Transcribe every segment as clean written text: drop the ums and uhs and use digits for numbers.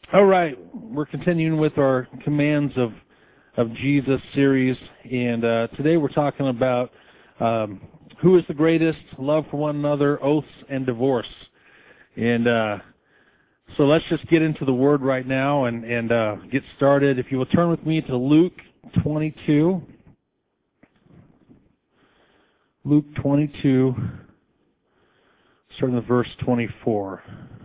All right, we're continuing with our Commands of Jesus series, and today we're talking about who is the greatest, love for one another, oaths, and divorce. And so let's just get into the Word right now and get started. If you will turn with me to Luke 22. Luke 22, starting with verse 24.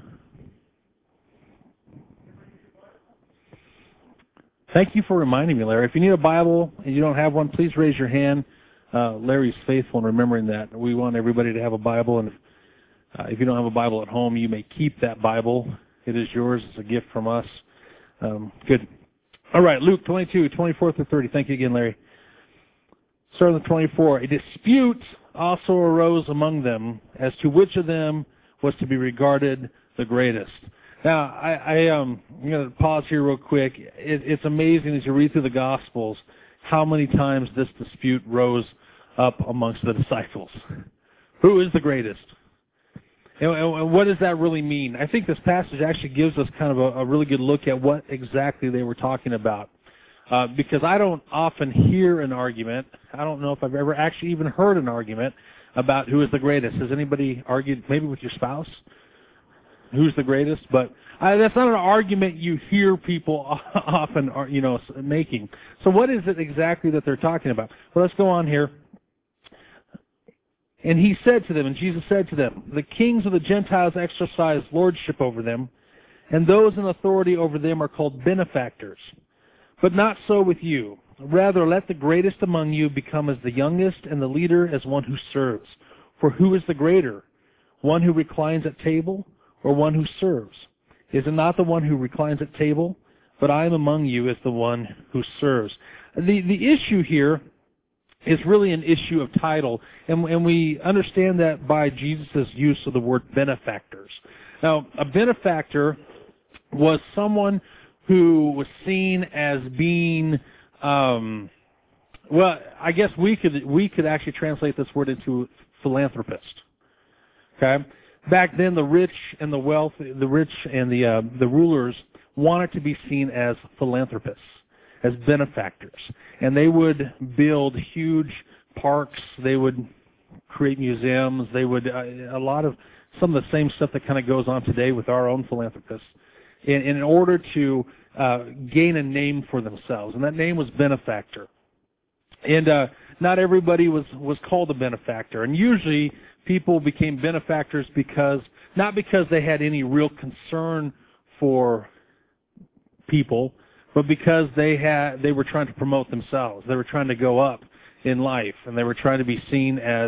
Thank you for reminding me, Larry. If you need a Bible and you don't have one, please raise your hand. Larry's faithful in remembering that. We want everybody to have a Bible, and if you don't have a Bible at home, you may keep that Bible. It is yours. It's a gift from us. Good. All right, Luke 22, 24 through 30. Thank you again, Larry. Starting with 24. A dispute also arose among them as to which of them was to be regarded the greatest. Now, I'm going to pause here real quick. It's amazing as you read through the Gospels how many times this dispute rose up amongst the disciples. Who is the greatest? And what does that really mean? I think this passage actually gives us kind of a really good look at what exactly they were talking about. Because I don't often hear an argument. I don't know if I've ever actually even heard an argument about who is the greatest. Has anybody argued maybe with your spouse? Who's the greatest? But that's not an argument you hear people often, making. So what is it exactly that they're talking about? Well, let's go on here. And he said to them, and Jesus said to them, the kings of the Gentiles exercise lordship over them, and those in authority over them are called benefactors. But not so with you. Rather, let the greatest among you become as the youngest, and the leader as one who serves. For who is the greater? One who reclines at table, or one who serves? Is it not the one who reclines at table? But I am among you as the one who serves. The issue here is really an issue of title, and we understand that by Jesus' use of the word benefactors. Now, a benefactor was someone who was seen as being, I guess we could actually translate this word into philanthropist. Okay? Back then, the rich and the rulers wanted to be seen as philanthropists, as benefactors. And they would build huge parks. They would create museums. They would, some of the same stuff that kind of goes on today with our own philanthropists, in order to gain a name for themselves. And that name was benefactor. And not everybody was called a benefactor. And usually people became benefactors not because they had any real concern for people, but because they were trying to promote themselves. They were trying to go up in life, and they were trying to be seen as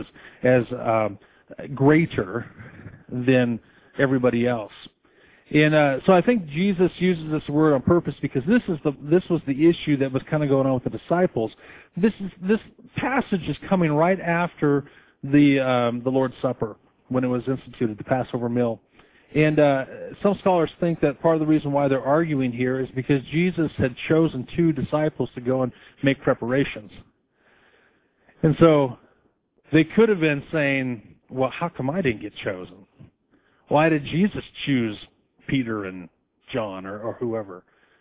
greater than everybody else. And so I think Jesus uses this word on purpose because this was the issue that was kind of going on with the disciples. This passage is coming right after the Lord's Supper, when it was instituted, the Passover meal. And some scholars think that part of the reason why they're arguing here is because Jesus had chosen 2 disciples to go and make preparations. And so they could have been saying, well, how come I didn't get chosen? Why did Jesus choose Peter and John or whoever?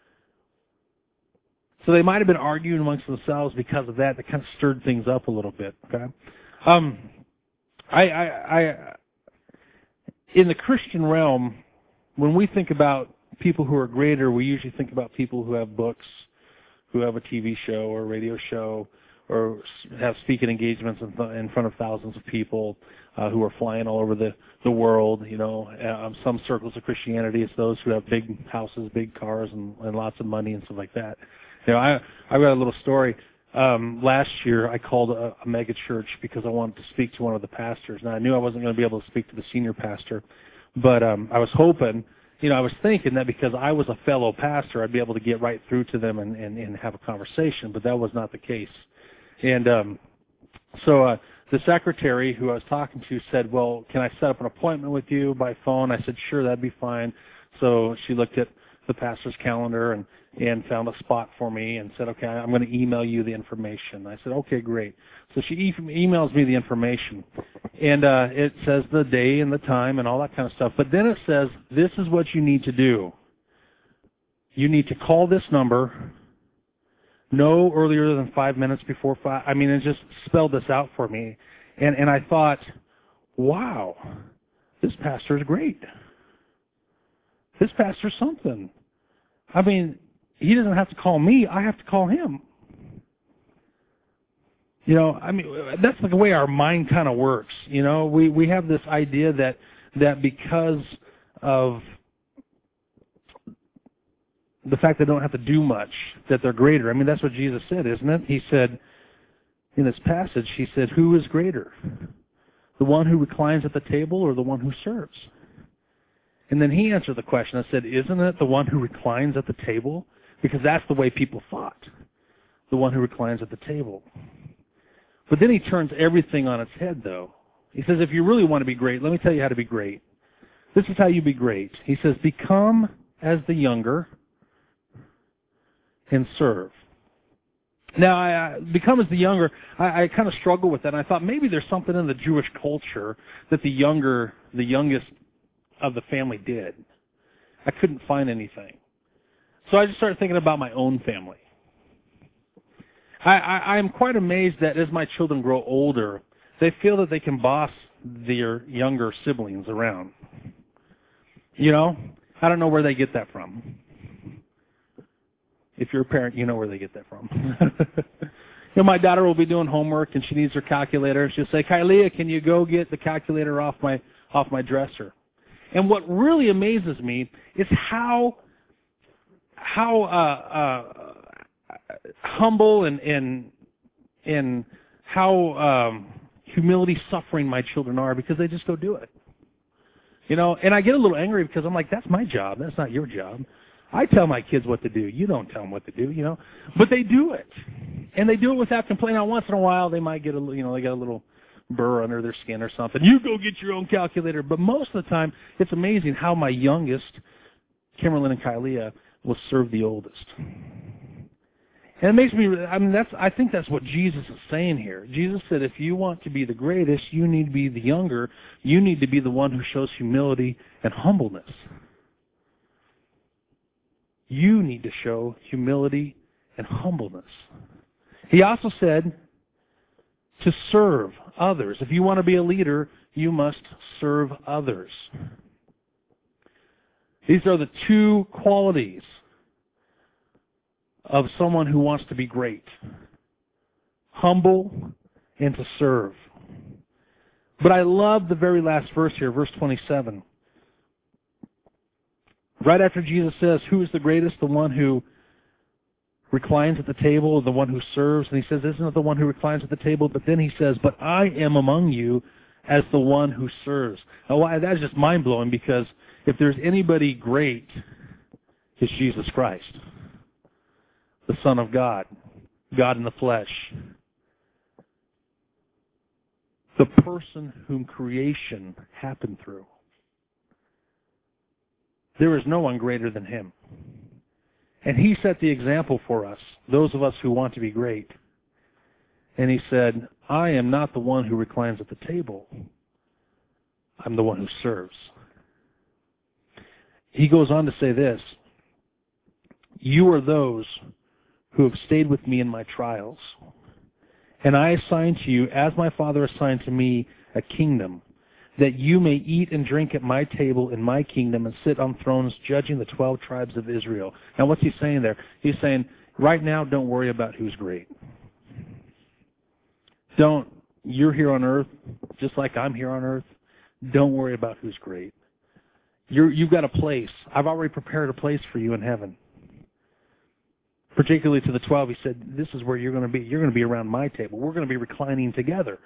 So they might have been arguing amongst themselves because of that. That kind of stirred things up a little bit. Okay. In the Christian realm, when we think about people who are greater, we usually think about people who have books, who have a TV show or a radio show, or have speaking engagements in front of thousands of people, who are flying all over the world. Some circles of Christianity, it's those who have big houses, big cars, and lots of money and stuff like that. I've got a little story. Last year, I called a mega church because I wanted to speak to one of the pastors. Now, I knew I wasn't going to be able to speak to the senior pastor, but I was hoping, I was thinking that because I was a fellow pastor, I'd be able to get right through to them and have a conversation, but that was not the case. And so the secretary who I was talking to said, well, can I set up an appointment with you by phone? I said, sure, that'd be fine. So she looked at the pastor's calendar and found a spot for me and said, okay, I'm going to email you the information. I said, okay, great. So she emails me the information, and it says the day and the time and all that kind of stuff. But then it says, this is what you need to do. You need to call this number no earlier than 5 minutes before 5. I mean, it just spelled this out for me. And I thought, wow, this pastor is great. This pastor's something. I mean, he doesn't have to call me. I have to call him. You know, I mean, that's the way our mind kind of works. You know, we have this idea that because of the fact they don't have to do much, that they're greater. I mean, that's what Jesus said, isn't it? He said, in this passage, he said, who is greater? The one who reclines at the table or the one who serves? And then he answered the question and said, isn't it the one who reclines at the table? Because that's the way people thought. The one who reclines at the table. But then he turns everything on its head, though. He says, if you really want to be great, let me tell you how to be great. This is how you be great. He says, become as the younger and serve. Now, I become as the younger, I kind of struggle with that. And I thought maybe there's something in the Jewish culture that the youngest of the family did. I couldn't find anything. So I just started thinking about my own family. I'm quite amazed that as my children grow older, they feel that they can boss their younger siblings around. You know, I don't know where they get that from. If you're a parent, you know where they get that from. You know, my daughter will be doing homework and she needs her calculator. She'll say, Kylia, can you go get the calculator off my dresser? And what really amazes me is how humble and how humility suffering my children are, because they just go do it. You know, and I get a little angry because I'm like, that's my job. That's not your job. I tell my kids what to do. You don't tell them what to do, you know. But they do it. And they do it without complaining. Now, once in a while, they might get a little, you know, they got a little burr under their skin or something. You go get your own calculator. But most of the time, it's amazing how my youngest, Kimberlyn and Kylia, will serve the oldest. And it makes me, I mean, I think that's what Jesus is saying here. Jesus said, if you want to be the greatest, you need to be the younger. You need to be the one who shows humility and humbleness. You need to show humility and humbleness. He also said to serve others. If you want to be a leader, you must serve others. These are the two qualities of someone who wants to be great. Humble and to serve. But I love the very last verse here, verse 27. Right after Jesus says, who is the greatest? The one who reclines at the table, or the one who serves? And he says, isn't it the one who reclines at the table? But then he says, but I am among you as the one who serves. Now, that's just mind-blowing, because if there's anybody great, it's Jesus Christ, the Son of God, God in the flesh, the person whom creation happened through. There is no one greater than him. And he set the example for us, those of us who want to be great. And he said, I am not the one who reclines at the table. I'm the one who serves. He goes on to say this, you are those who have stayed with me in my trials. And I assign to you, as my Father assigned to me, a kingdom, that you may eat and drink at my table in my kingdom and sit on thrones judging the 12 tribes of Israel. Now, what's he saying there? He's saying, right now, don't worry about who's great. You're here on earth, just like I'm here on earth. Don't worry about who's great. You've got a place. I've already prepared a place for you in heaven. Particularly to the 12, he said, this is where you're going to be. You're going to be around my table. We're going to be reclining together.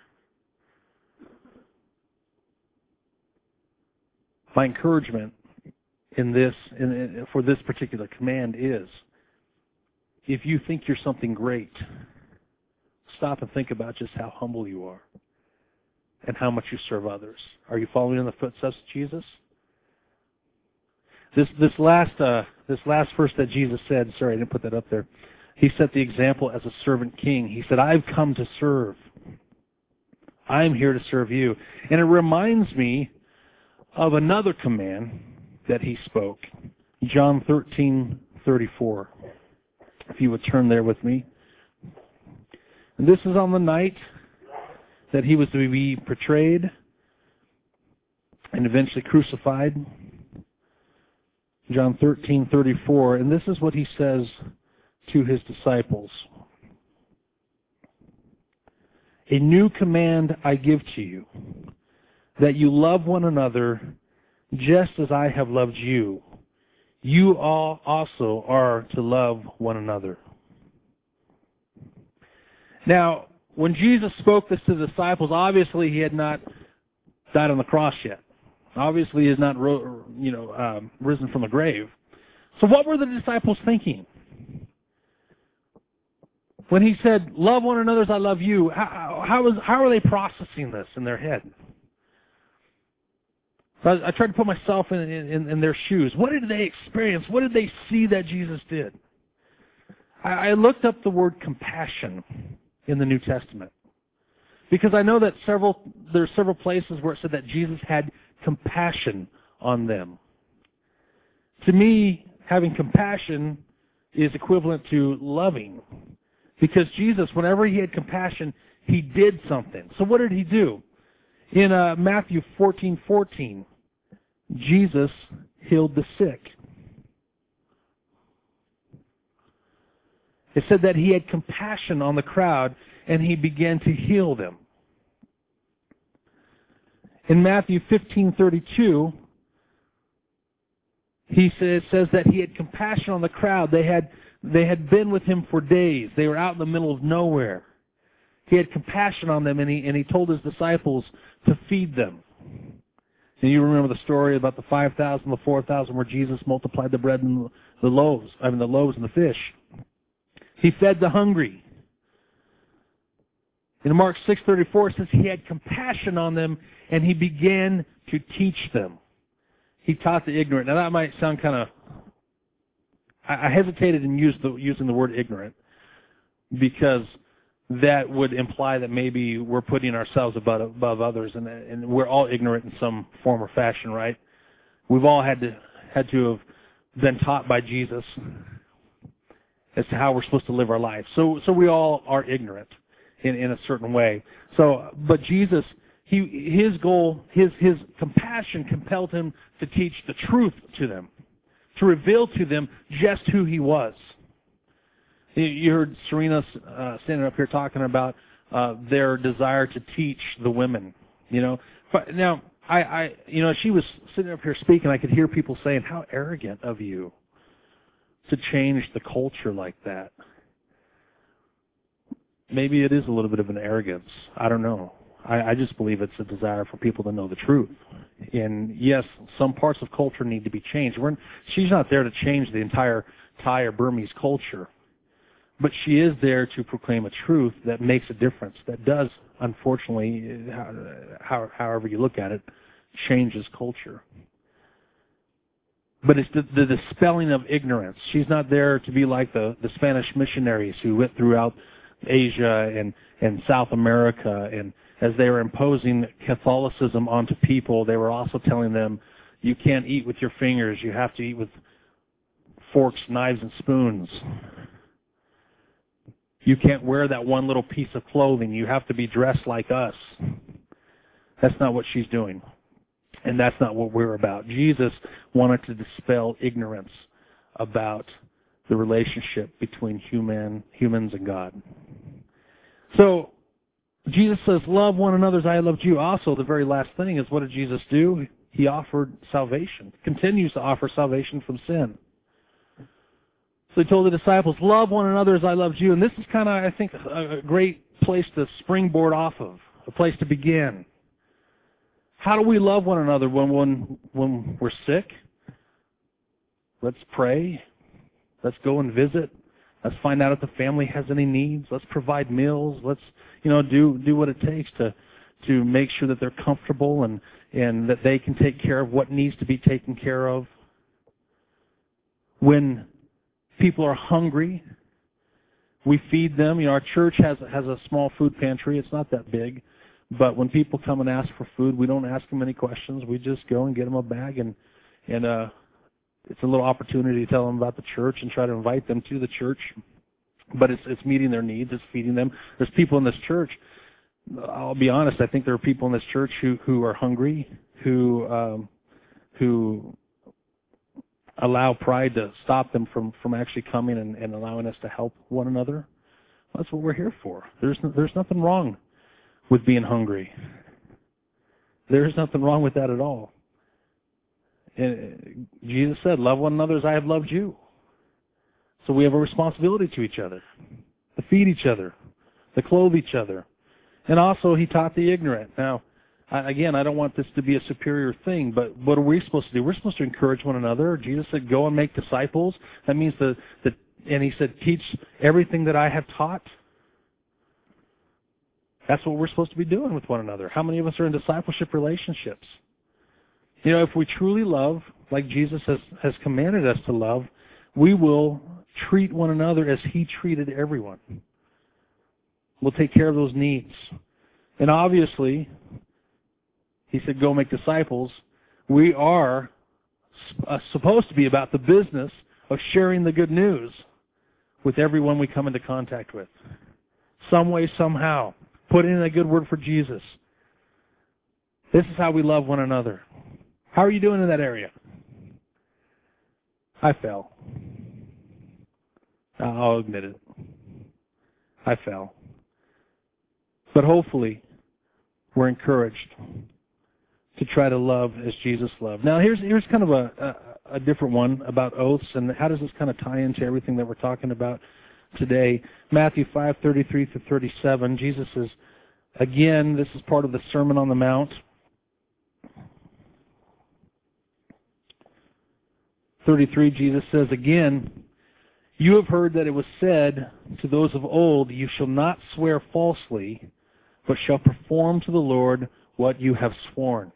My encouragement in this, for this particular command is, if you think you're something great, stop and think about just how humble you are and how much you serve others. Are you following in the footsteps of Jesus? This last verse that Jesus said, sorry, I didn't put that up there. He set the example as a servant king. He said, I've come to serve. I'm here to serve you. And it reminds me of another command that he spoke. John 34. If you would turn there with me. And this is on the night that he was to be betrayed and eventually crucified. John 13:34. And this is what he says to his disciples. A new command I give to you, that you love one another just as I have loved you. You all also are to love one another. Now, when Jesus spoke this to the disciples, obviously he had not died on the cross yet. Obviously he has not risen from the grave. So what were the disciples thinking? When he said, love one another as I love you, how are they processing this in their head? So I tried to put myself in their shoes. What did they experience? What did they see that Jesus did? I looked up the word compassion in the New Testament, because I know that there are several places where it said that Jesus had compassion on them. To me, having compassion is equivalent to loving, because Jesus, whenever he had compassion, he did something. So what did he do? In Matthew 14:14, Jesus healed the sick. It said that he had compassion on the crowd and he began to heal them. In Matthew 15:32, it says that he had compassion on the crowd. They had been with him for days. They were out in the middle of nowhere. He had compassion on them, and he told his disciples to feed them. And you remember the story about the 5,000, the 4,000, where Jesus multiplied the bread and the loaves and the fish. He fed the hungry. In Mark 6:34, it says he had compassion on them, and he began to teach them. He taught the ignorant. Now that might sound kind of... I hesitated in using the word ignorant, because that would imply that maybe we're putting ourselves above others, and we're all ignorant in some form or fashion, right? We've all had to have been taught by Jesus as to how we're supposed to live our life. So we all are ignorant in a certain way. But Jesus, his goal, his compassion compelled him to teach the truth to them, to reveal to them just who he was. You heard Serena standing up here talking about their desire to teach the women. But now she was sitting up here speaking. I could hear people saying, "How arrogant of you to change the culture like that." Maybe it is a little bit of an arrogance. I don't know. I just believe it's a desire for people to know the truth. And yes, some parts of culture need to be changed. She's not there to change the entire Thai or Burmese culture, but she is there to proclaim a truth that makes a difference, that does, unfortunately, however you look at it, changes culture. But it's the dispelling of ignorance. She's not there to be like the Spanish missionaries who went throughout Asia and South America, and as they were imposing Catholicism onto people, they were also telling them, you can't eat with your fingers, you have to eat with forks, knives, and spoons. You can't wear that one little piece of clothing, you have to be dressed like us. That's not what she's doing. And that's not what we're about. Jesus wanted to dispel ignorance about the relationship between humans and God. So, Jesus says, love one another as I loved you. Also, the very last thing is, what did Jesus do? He offered salvation, continues to offer salvation from sin. So he told the disciples, love one another as I loved you. And this is kind of, I think, a great place to springboard off of, a place to begin. How do we love one another when we're sick? Let's pray. Let's go and visit. Let's find out if the family has any needs. Let's provide meals. Let's, do what it takes to make sure that they're comfortable and that they can take care of what needs to be taken care of. When people are hungry, we feed them. Our church has a small food pantry. It's not that big. But when people come and ask for food, we don't ask them any questions. We just go and get them a bag, and it's a little opportunity to tell them about the church and try to invite them to the church. But it's meeting their needs. It's feeding them. There's people in this church. I'll be honest. I think there are people in this church who are hungry, who allow pride to stop them from actually coming and allowing us to help one another. That's what we're here for. There's nothing wrong with being hungry. There's nothing wrong with that at all. And Jesus said, "Love one another as I have loved you." So we have a responsibility to each other, to feed each other, to clothe each other. And also, he taught the ignorant. Now, again, I don't want this to be a superior thing, but what are we supposed to do? We're supposed to encourage one another. Jesus said, "Go and make disciples." That means and he said, "Teach everything that I have taught." That's what we're supposed to be doing with one another. How many of us are in discipleship relationships? You know, if we truly love, like Jesus has commanded us to love, we will treat one another as he treated everyone. We'll take care of those needs. And obviously, he said, "Go make disciples." We are supposed to be about the business of sharing the good news with everyone we come into contact with. Some way, somehow. Put in a good word for Jesus. This is how we love one another. How are you doing in that area? I fell. I'll admit it. I fell. But hopefully, we're encouraged to try to love as Jesus loved. Now, here's kind of a different one about oaths, and how does this kind of tie into everything that we're talking about today? Matthew 5:33-37. Jesus is, again, this is part of the Sermon on the Mount. 33, Jesus says, "Again, you have heard that it was said to those of old, 'You shall not swear falsely, but shall perform to the Lord what you have sworn.'"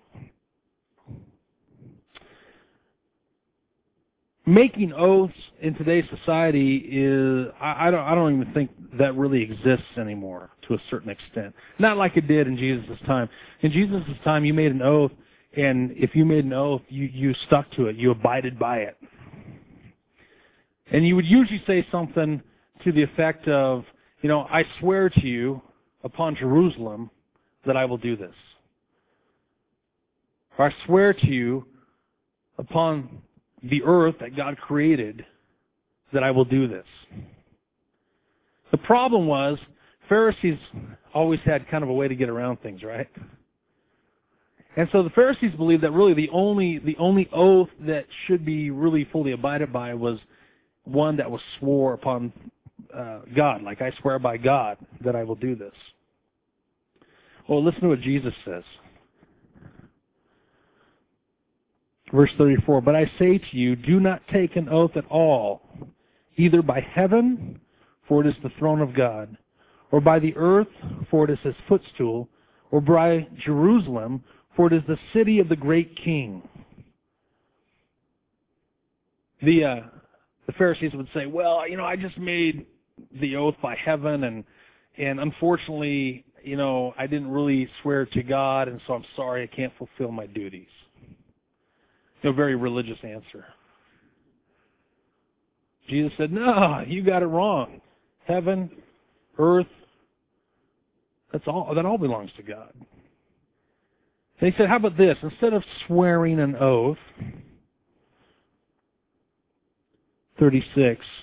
Making oaths in today's society is, I don't even think that really exists anymore to a certain extent. Not like it did in Jesus' time. In Jesus' time, you made an oath, and if you made an oath, you stuck to it. You abided by it. And you would usually say something to the effect of, "I swear to you upon Jerusalem that I will do this." Or, "I swear to you upon the earth that God created that I will do this." The problem was, Pharisees always had kind of a way to get around things, right? And so the Pharisees believed that really the only oath that should be really fully abided by was one that was swore upon God. Like, "I swear by God that I will do this." Well, listen to what Jesus says. Verse 34, "But I say to you, do not take an oath at all, either by heaven, for it is the throne of God, or by the earth, for it is his footstool, or by Jerusalem, for it is the city of the great king." The Pharisees would say, "Well, I just made the oath by heaven, and unfortunately, I didn't really swear to God, and so I'm sorry I can't fulfill my duties." A very religious answer. Jesus said, "No, you got it wrong. Heaven, earth, that all belongs to God." And he said, "How about this? Instead of swearing an oath," 36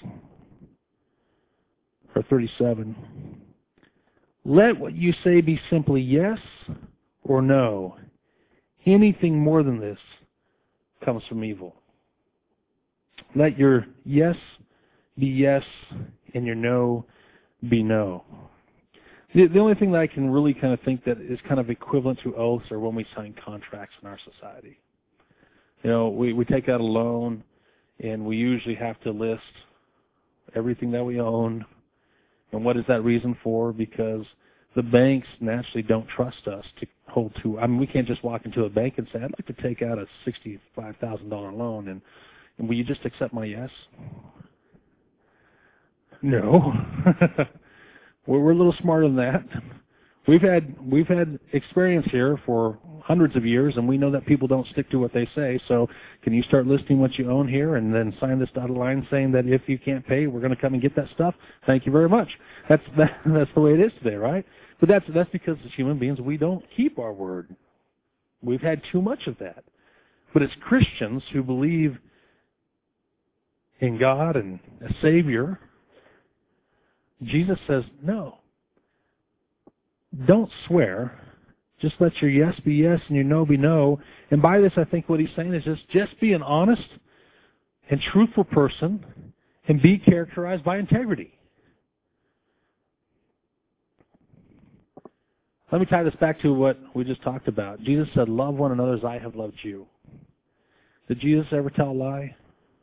or 37, "let what you say be simply yes or no. Anything more than this comes from evil." Let your yes be yes and your no be no. The only thing that I can really kind of think that is kind of equivalent to oaths are when we sign contracts in our society. We take out a loan, and we usually have to list everything that we own. And what is that reason for? Because the banks naturally don't trust us to hold to. We can't just walk into a bank and say, "I'd like to take out a $65,000 loan, and will you just accept my yes?" No. We're a little smarter than that. We've had experience here for hundreds of years, and we know that people don't stick to what they say. So can you start listing what you own here and then sign this dotted line saying that if you can't pay, we're going to come and get that stuff? Thank you very much. That's the way it is today, right? But that's because as human beings, we don't keep our word. We've had too much of that. But as Christians who believe in God and a Savior, Jesus says, no. Don't swear. Just let your yes be yes and your no be no. And by this, I think what he's saying is just be an honest and truthful person and be characterized by integrity. Let me tie this back to what we just talked about. Jesus said, love one another as I have loved you. Did Jesus ever tell a lie?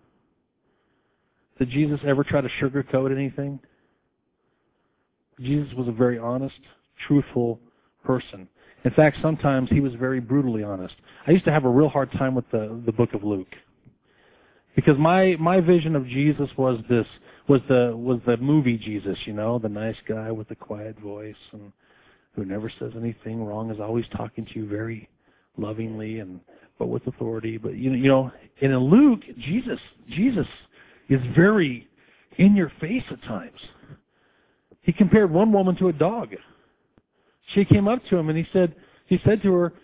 Did Jesus ever try to sugarcoat anything? Jesus was a very honest, truthful person. In fact, sometimes he was very brutally honest. I used to have a real hard time with the book of Luke, because my vision of Jesus was the movie Jesus, the nice guy with the quiet voice and who never says anything wrong, is always talking to you very lovingly but with authority. But in Luke, Jesus is very in your face at times. He compared one woman to a dog. She came up to him and he said to her,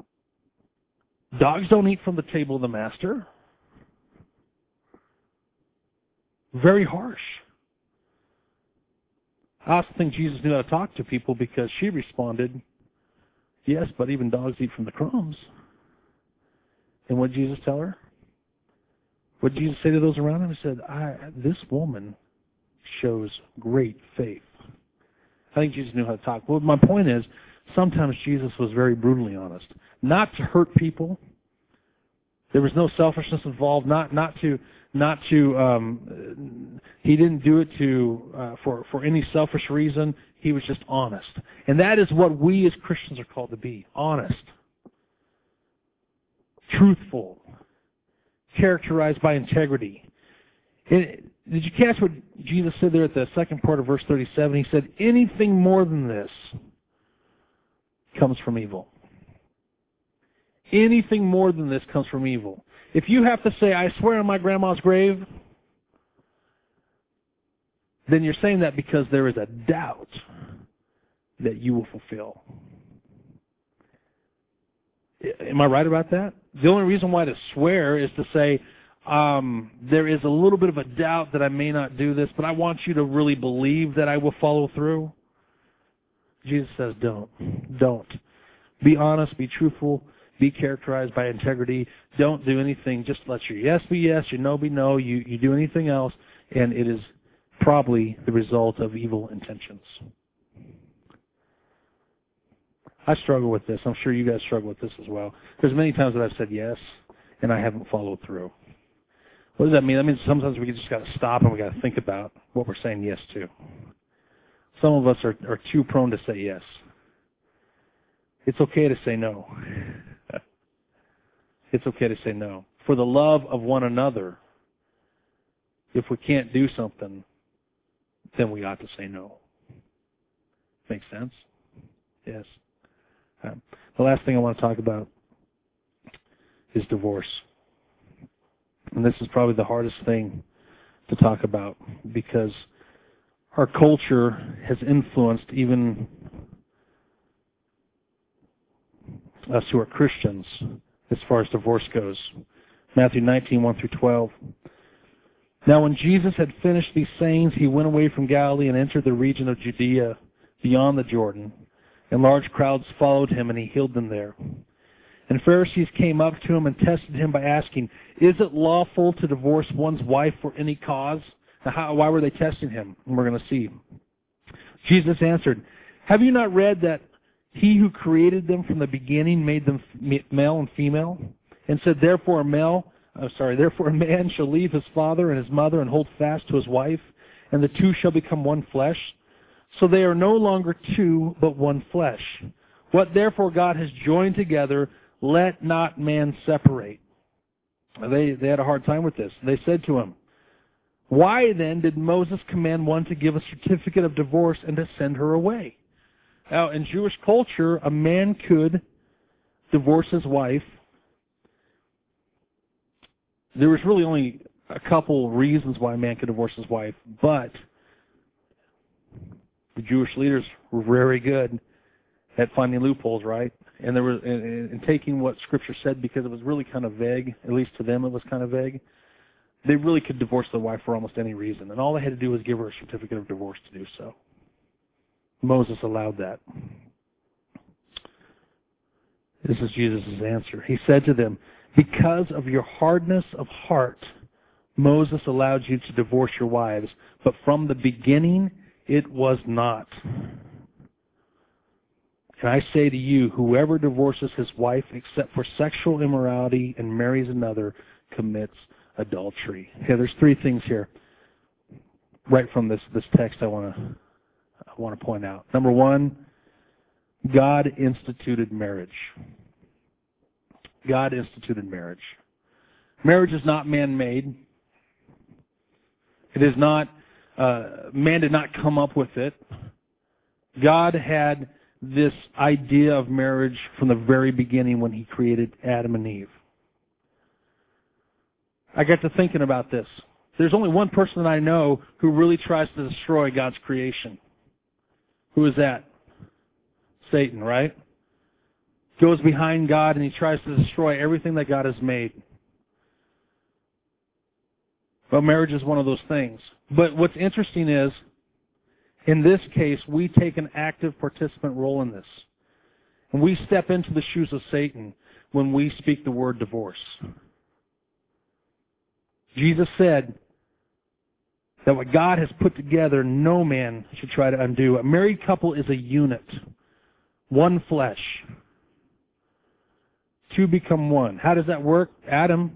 dogs don't eat from the table of the master. Very harsh. I also think Jesus knew how to talk to people, because she responded, yes, but even dogs eat from the crumbs. And what did Jesus tell her? What did Jesus say to those around him? He said, this woman shows great faith. I think Jesus knew how to talk. Well, my point is, sometimes Jesus was very brutally honest. Not to hurt people. There was no selfishness involved. He didn't do it for any selfish reason. He was just honest. And that is what we as Christians are called to be. Honest. Truthful. Characterized by integrity. Did you catch what Jesus said there at the second part of verse 37? He said, anything more than this comes from evil. Anything more than this comes from evil. If you have to say, I swear on my grandma's grave, then you're saying that because there is a doubt that you will fulfill. Am I right about that? The only reason why to swear is to say, there is a little bit of a doubt that I may not do this, but I want you to really believe that I will follow through. Jesus says, don't. Be honest, be truthful, be characterized by integrity. Don't do anything. Just let your yes be yes, your no be no. You do anything else, and it is probably the result of evil intentions. I struggle with this. I'm sure you guys struggle with this as well. There's many times that I've said yes, and I haven't followed through. What does that mean? That means sometimes we just got to stop and we got to think about what we're saying yes to. Some of us are too prone to say yes. It's okay to say no. It's okay to say no. For the love of one another, if we can't do something, then we ought to say no. Make sense? Yes. The last thing I want to talk about is divorce. And this is probably the hardest thing to talk about, because our culture has influenced even us who are Christians as far as divorce goes. Matthew 19, 1 through 12. Now when Jesus had finished these sayings, he went away from Galilee and entered the region of Judea beyond the Jordan. And large crowds followed him, and he healed them there. And Pharisees came up to him and tested him by asking, is it lawful to divorce one's wife for any cause? Now, why were they testing him? And we're going to see. Jesus answered, have you not read that he who created them from the beginning made them male and female? And said, therefore a man shall leave his father and his mother and hold fast to his wife, and the two shall become one flesh. So they are no longer two, but one flesh. What therefore God has joined together, let not man separate. They had a hard time with this. They said to him, why then did Moses command one to give a certificate of divorce and to send her away? Now, in Jewish culture, a man could divorce his wife, there was really only a couple reasons why a man could divorce his wife, but the Jewish leaders were very good at finding loopholes, right? And there was in taking what Scripture said, because it was really kind of vague, at least to them it was kind of vague. They really could divorce their wife for almost any reason, and all they had to do was give her a certificate of divorce to do so. Moses allowed that. This is Jesus' answer. He said to them, "Because of your hardness of heart, Moses allowed you to divorce your wives, but from the beginning it was not. And I say to you, whoever divorces his wife except for sexual immorality and marries another commits adultery." Okay, there's three things here right from this text I want to point out. Number one, God instituted marriage. God instituted marriage. Marriage is not man-made. It is not, man did not come up with it. God had this idea of marriage from the very beginning when He created Adam and Eve. I got to thinking about this. There's only one person that I know who really tries to destroy God's creation. Who is that? Satan, right? Goes behind God and he tries to destroy everything that God has made. Well, marriage is one of those things. But what's interesting is, in this case, we take an active participant role in this. And we step into the shoes of Satan when we speak the word divorce. Jesus said that what God has put together, no man should try to undo. A married couple is a unit. One flesh. Two become one. How does that work? Adam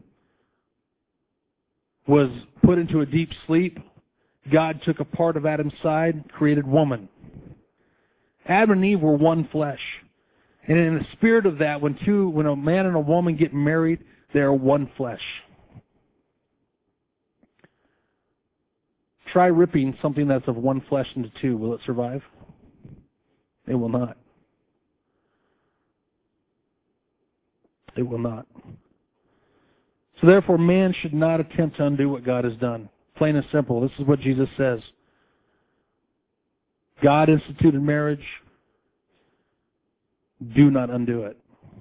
was put into a deep sleep. God took a part of Adam's side, created woman. Adam and Eve were one flesh. And in the spirit of that, when a man and a woman get married, they are one flesh. Try ripping something that's of one flesh into two. Will it survive? It will not. It will not. So therefore, man should not attempt to undo what God has done. Plain and simple. This is what Jesus says. God instituted marriage. Do not undo it.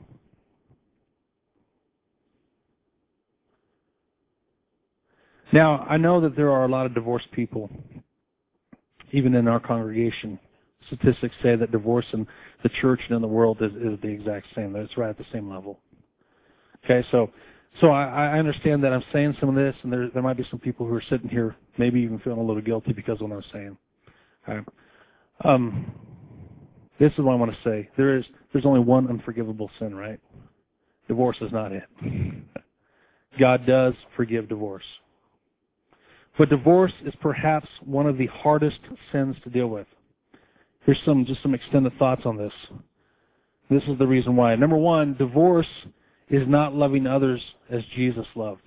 Now, I know that there are a lot of divorced people, even in our congregation. Statistics say that divorce in the church and in the world is the exact same. It's right at the same level. Okay, so I understand that I'm saying some of this, and there might be some people who are sitting here maybe even feeling a little guilty because of what I'm saying. Okay. This is what I want to say. There's only one unforgivable sin, right? Divorce is not it. God does forgive divorce. But divorce is perhaps one of the hardest sins to deal with. Here's just some extended thoughts on this. This is the reason why. Number one, divorce is not loving others as Jesus loved.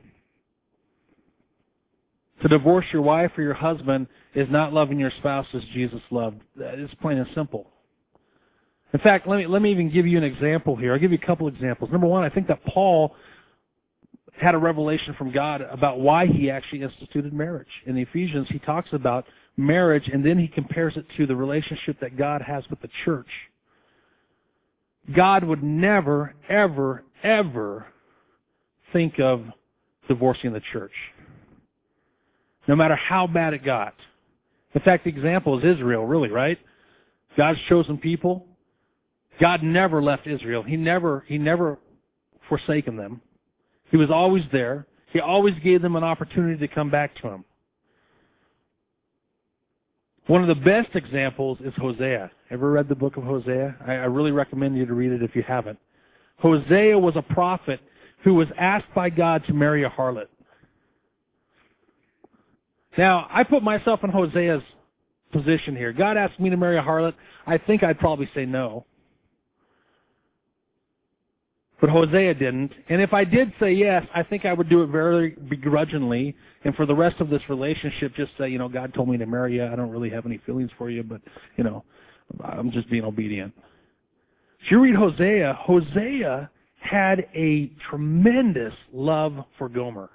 To divorce your wife or your husband is not loving your spouse as Jesus loved. It's plain and simple. In fact, let me even give you an example here. I'll give you a couple examples. Number one, I think that Paul had a revelation from God about why he actually instituted marriage. In Ephesians, he talks about marriage, and then he compares it to the relationship that God has with the church. God would never, ever, ever think of divorcing the church, no matter how bad it got. In fact, the example is Israel, really, right? God's chosen people. God never left Israel. He never forsaken them. He was always there. He always gave them an opportunity to come back to Him. One of the best examples is Hosea. Ever read the book of Hosea? I really recommend you to read it if you haven't. Hosea was a prophet who was asked by God to marry a harlot. Now, I put myself in Hosea's position here. God asked me to marry a harlot. I think I'd probably say no. But Hosea didn't. And if I did say yes, I think I would do it very begrudgingly. And for the rest of this relationship, just say, God told me to marry you. I don't really have any feelings for you, but, I'm just being obedient. If you read Hosea, Hosea had a tremendous love for Gomer.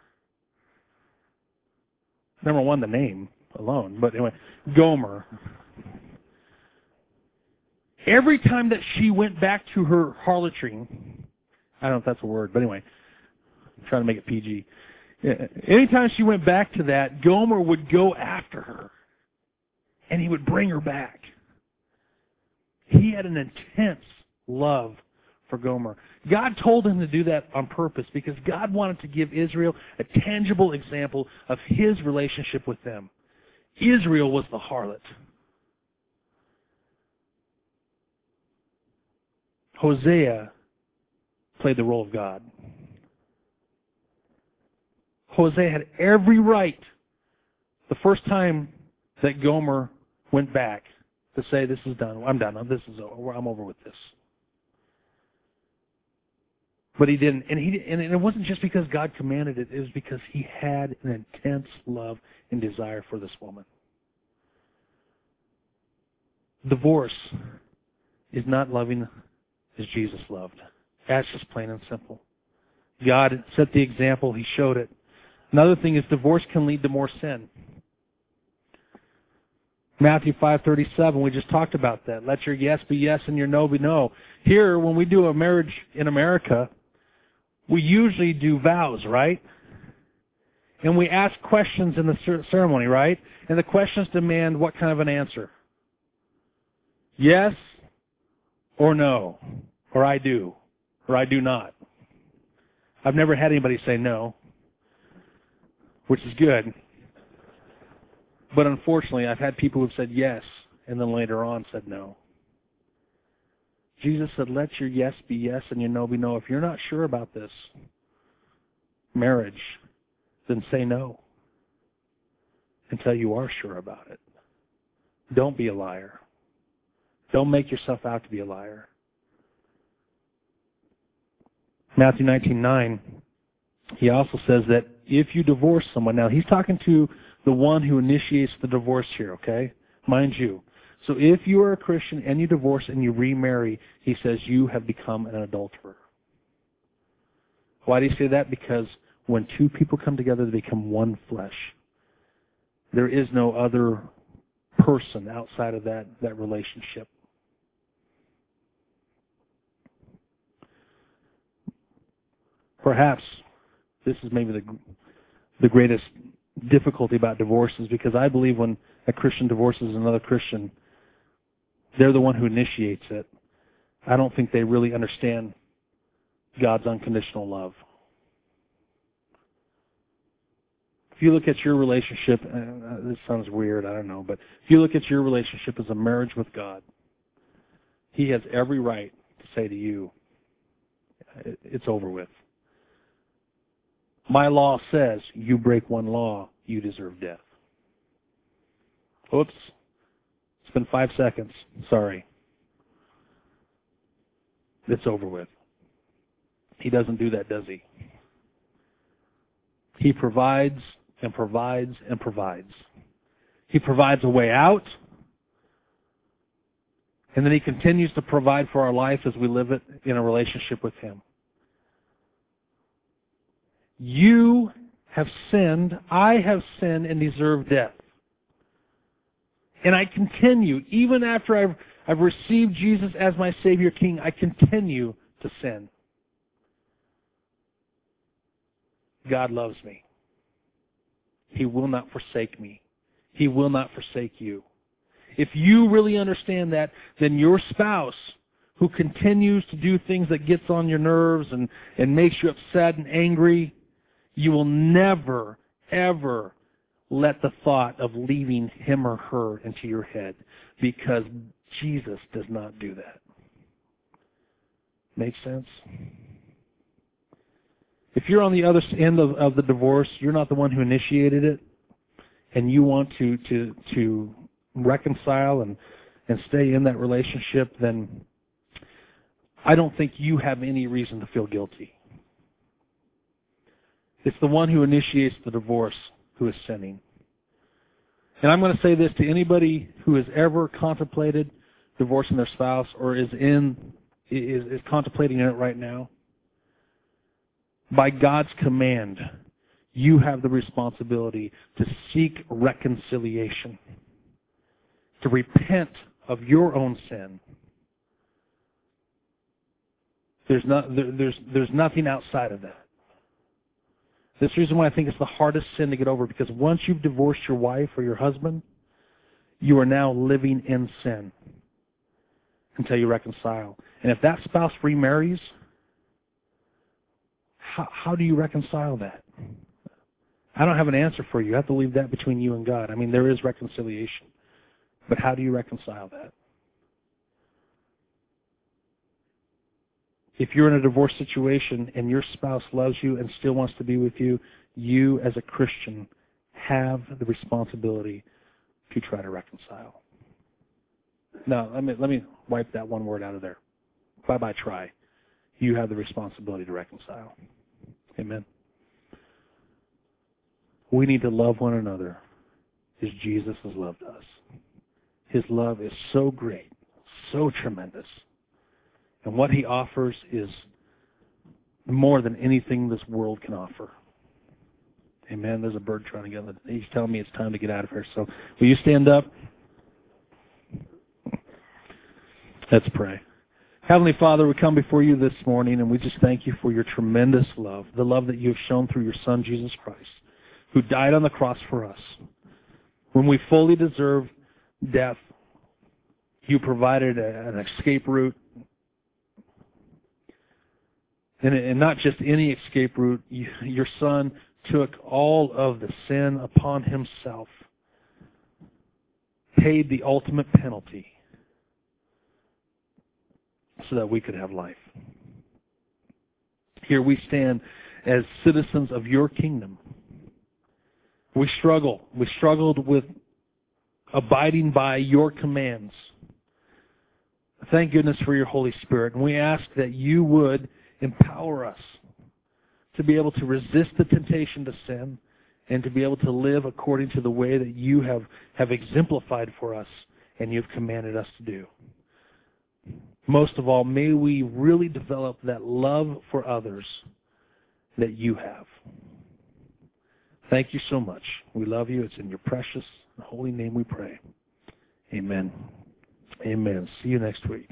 Number one, the name alone. But anyway, Gomer. Every time that she went back to her harlotry, I don't know if that's a word, but anyway, I'm trying to make it PG. Anytime she went back to that, Gomer would go after her, and he would bring her back. He had an intense love for Gomer. God told him to do that on purpose because God wanted to give Israel a tangible example of His relationship with them. Israel was the harlot. Hosea played the role of God. Hosea had every right the first time that Gomer went back to say, this is done. I'm done. This is over. I'm over with this. But he didn't. And it wasn't just because God commanded it. It was because he had an intense love and desire for this woman. Divorce is not loving as Jesus loved. That's just plain and simple. God set the example. He showed it. Another thing is divorce can lead to more sin. Matthew 5:37, we just talked about that. Let your yes be yes and your no be no. Here, when we do a marriage in America, we usually do vows, right? And we ask questions in the ceremony, right? And the questions demand what kind of an answer? Yes or no, or I do, or I do not. I've never had anybody say no, which is good. But unfortunately, I've had people who've said yes and then later on said no. Jesus said, let your yes be yes and your no be no. If you're not sure about this marriage, then say no until you are sure about it. Don't be a liar. Don't make yourself out to be a liar. Matthew 19:9, he also says that if you divorce someone, now he's talking to the one who initiates the divorce here, okay? Mind you. So if you are a Christian and you divorce and you remarry, he says you have become an adulterer. Why do you say that? Because when two people come together, they become one flesh. There is no other person outside of that relationship. Perhaps this is maybe the greatest difficulty about divorce is because I believe when a Christian divorces another Christian, they're the one who initiates it. I don't think they really understand God's unconditional love. If you look at your relationship, this sounds weird, I don't know, but if you look at your relationship as a marriage with God, He has every right to say to you, it's over with. My law says you break one law, you deserve death. Oops. It's been 5 seconds. Sorry. It's over with. He doesn't do that, does he? He provides and provides and provides. He provides a way out, and then He continues to provide for our life as we live it in a relationship with Him. You have sinned, I have sinned, and deserve death. And I continue, even after I've received Jesus as my Savior King, I continue to sin. God loves me. He will not forsake me. He will not forsake you. If you really understand that, then your spouse who continues to do things that gets on your nerves and makes you upset and angry, you will never, ever let the thought of leaving him or her into your head, because Jesus does not do that. Make sense? If you're on the other end of the divorce, you're not the one who initiated it, and you want to reconcile and stay in that relationship, then I don't think you have any reason to feel guilty. It's the one who initiates the divorce who is sinning. And I'm going to say this to anybody who has ever contemplated divorcing their spouse or is in is contemplating it right now, by God's command, you have the responsibility to seek reconciliation, to repent of your own sin. There's nothing outside of that. This is the reason why I think it's the hardest sin to get over, because once you've divorced your wife or your husband, you are now living in sin until you reconcile. And if that spouse remarries, how do you reconcile that? I don't have an answer for you. You have to leave that between you and God. I mean, there is reconciliation. But how do you reconcile that? If you're in a divorce situation and your spouse loves you and still wants to be with you, you as a Christian have the responsibility to try to reconcile. Now, let me wipe that one word out of there. Bye-bye, try. You have the responsibility to reconcile. Amen. We need to love one another as Jesus has loved us. His love is so great, so tremendous. And what He offers is more than anything this world can offer. Amen. There's a bird trying to get in. He's telling me it's time to get out of here. So will you stand up? Let's pray. Heavenly Father, we come before you this morning, and we just thank you for your tremendous love, the love that you have shown through your Son, Jesus Christ, who died on the cross for us. When we fully deserved death, you provided an escape route. And not just any escape route. Your Son took all of the sin upon Himself, paid the ultimate penalty so that we could have life. Here we stand as citizens of your kingdom. We struggle. We struggled with abiding by your commands. Thank goodness for your Holy Spirit. And we ask that you would empower us to be able to resist the temptation to sin and to be able to live according to the way that you have exemplified for us and you've commanded us to do. Most of all, may we really develop that love for others that you have. Thank you so much. We love you. It's in your precious and holy name we pray. Amen. Amen. See you next week.